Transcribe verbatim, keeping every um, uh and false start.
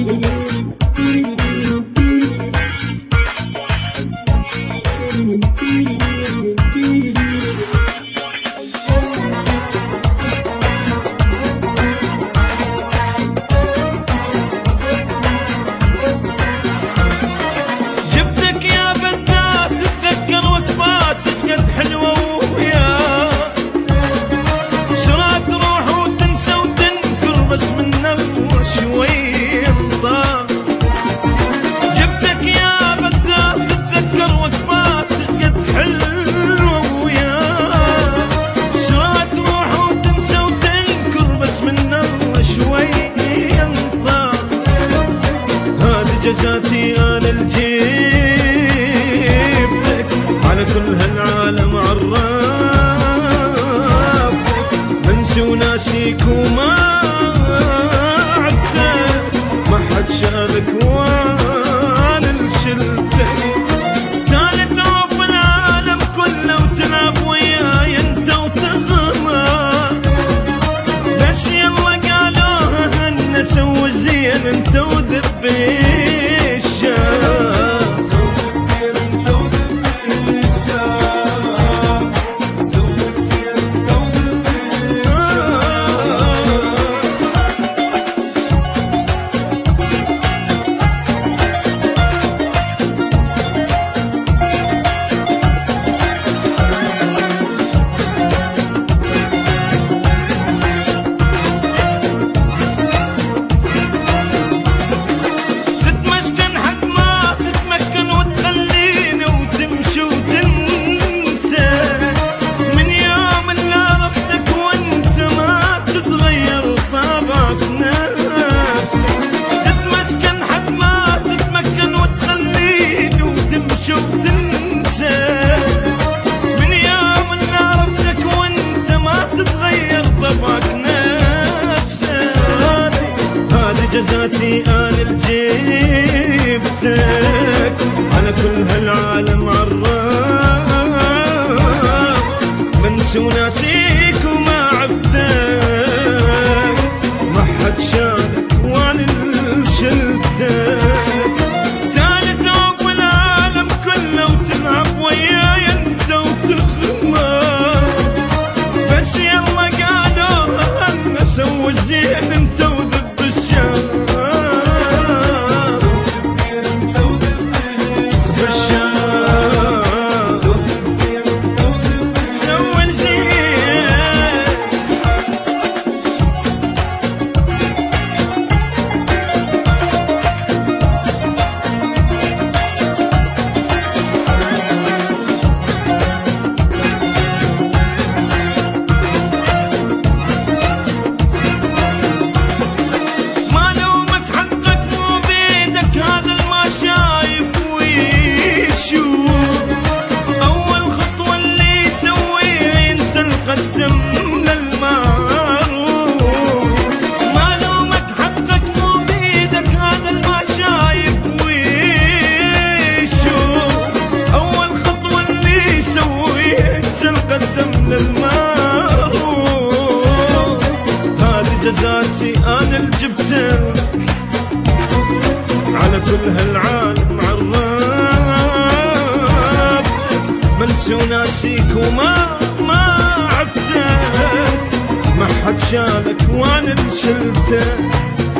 جزاتي انا الجيبتك على كل هالعالم عرفتك، انسي وناسيك وما عدتك، ما حد شافك وانا شلتك. ثالث عوف العالم كله وتلعب وياي انت وتغمر، بس يلا قالوها هن سوي زين انت وذبيت. جزاتي انا الجيبتك على كل هالعالم عرف، منسي وناسيك وما عبتك، ما حد شالك وانا شلتك. ثالث عوف العالم كله وتلعب وياي انت وتغمر، بس يلا قالوا انا سوي الزين انت وذب الشام. جزاتي انا الجبتك على كل هالعالم عرفتك، منسي وناسيك وما ما عفتك، ما حد شالك وانا شلتك.